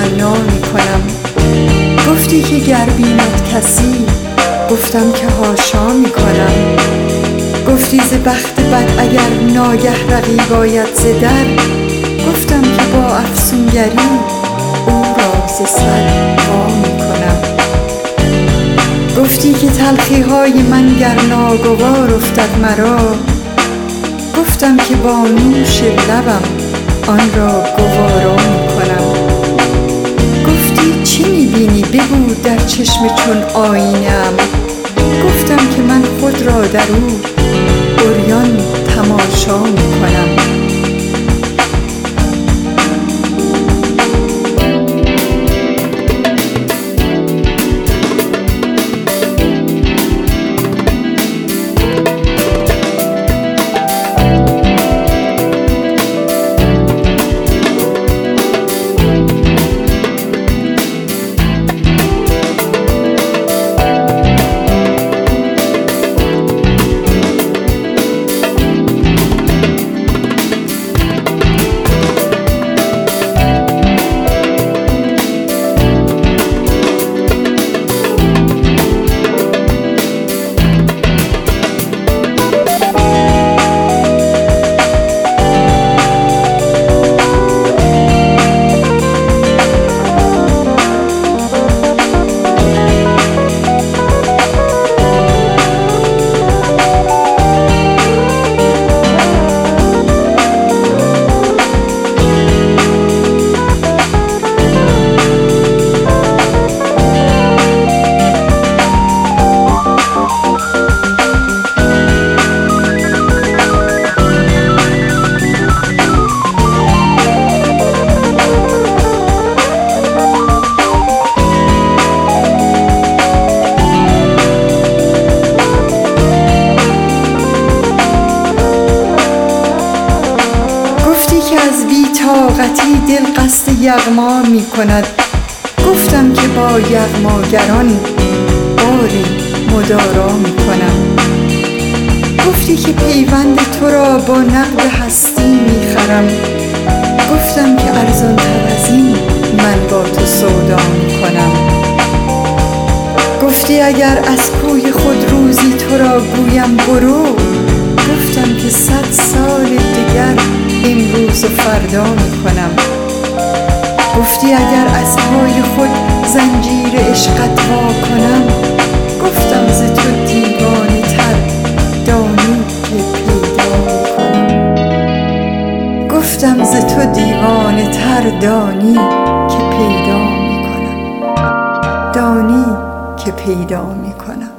تمنا می کنم. گفتی که گر بیند کسی، گفتم که حاشا می کنم. گفتی ز بخت بد اگر ناگه رقیب آید ز در، گفتم که با افسونگری او را ز سر وا می کنم. گفتی که تلخی های من گر ناگوار افتد مرا، گفتم که با نوش لبم آن را گوارا می کنم. گفتی چه می بینی بگو در چشم چون آینه ام، گفتم که من خود را در او عریان تماشا می کنم. طاقتی دل قصد یغما می کند، گفتم که با یغماگران باری مدارا می کنم. گفتی که پیوند تو را با نقد هستی می خرم، گفتم که ارزان تر از این من با تو سودا می کنم. گفتی اگر از کوی خود روزی تو را گویم برو، گفتم که 100 سال دیگر امروز و فردا می کنم. گفتی اگر از پای خود زنجیر عشقت وا کنم، گفتم ز تو دیوانه تر دانی که پیدا می کنم. گفتم ز تو دیوانه تر دانی که پیدا می کنم، دانی که پیدا می کنم.